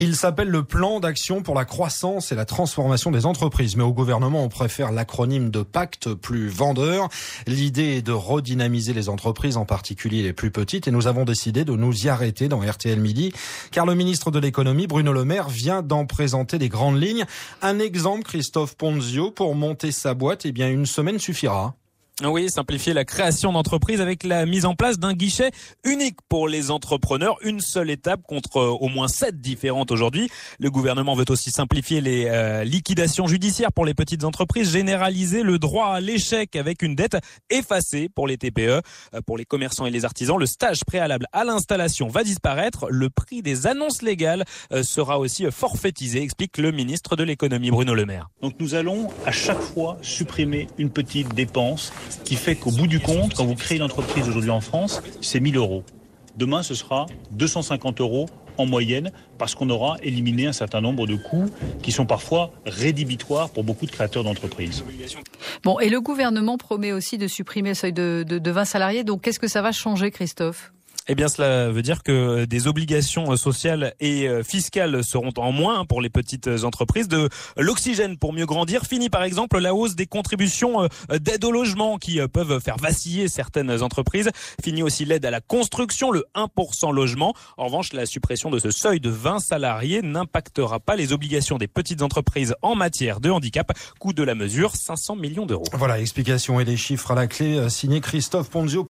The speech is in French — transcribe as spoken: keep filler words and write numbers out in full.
Il s'appelle le plan d'action pour la croissance et la transformation des entreprises. Mais au gouvernement, on préfère l'acronyme de pacte plus vendeur. L'idée est de redynamiser les entreprises, en particulier les plus petites. Et nous avons décidé de nous y arrêter dans R T L Midi, car le ministre de l'économie, Bruno Le Maire, vient d'en présenter les grandes lignes. Un exemple, Christophe Ponzio, pour monter sa boîte, eh bien, une semaine suffira. Oui, simplifier la création d'entreprises avec la mise en place d'un guichet unique pour les entrepreneurs. Une seule étape contre euh, au moins sept différentes aujourd'hui. Le gouvernement veut aussi simplifier les euh, liquidations judiciaires pour les petites entreprises, généraliser le droit à l'échec avec une dette effacée pour les T P E. Euh, pour les commerçants et les artisans, le stage préalable à l'installation va disparaître. Le prix des annonces légales euh, sera aussi forfaitisé, explique le ministre de l'économie Bruno Le Maire. Donc nous allons à chaque fois supprimer une petite dépense qui fait qu'au bout du compte, quand vous créez une entreprise aujourd'hui en France, c'est mille euros. Demain, ce sera deux cent cinquante euros en moyenne parce qu'on aura éliminé un certain nombre de coûts qui sont parfois rédhibitoires pour beaucoup de créateurs d'entreprises. Bon, et le gouvernement promet aussi de supprimer le seuil de, de, de vingt salariés. Donc, qu'est-ce que ça va changer, Christophe ? Eh bien, cela veut dire que des obligations sociales et fiscales seront en moins pour les petites entreprises. De l'oxygène pour mieux grandir. Fini par exemple la hausse des contributions d'aide au logement qui peuvent faire vaciller certaines entreprises. Fini aussi l'aide à la construction, le un pour cent logement. En revanche, la suppression de ce seuil de vingt salariés n'impactera pas les obligations des petites entreprises en matière de handicap. Coût de la mesure, cinq cents millions d'euros. Voilà, explication et les chiffres à la clé, signé Christophe Ponzio.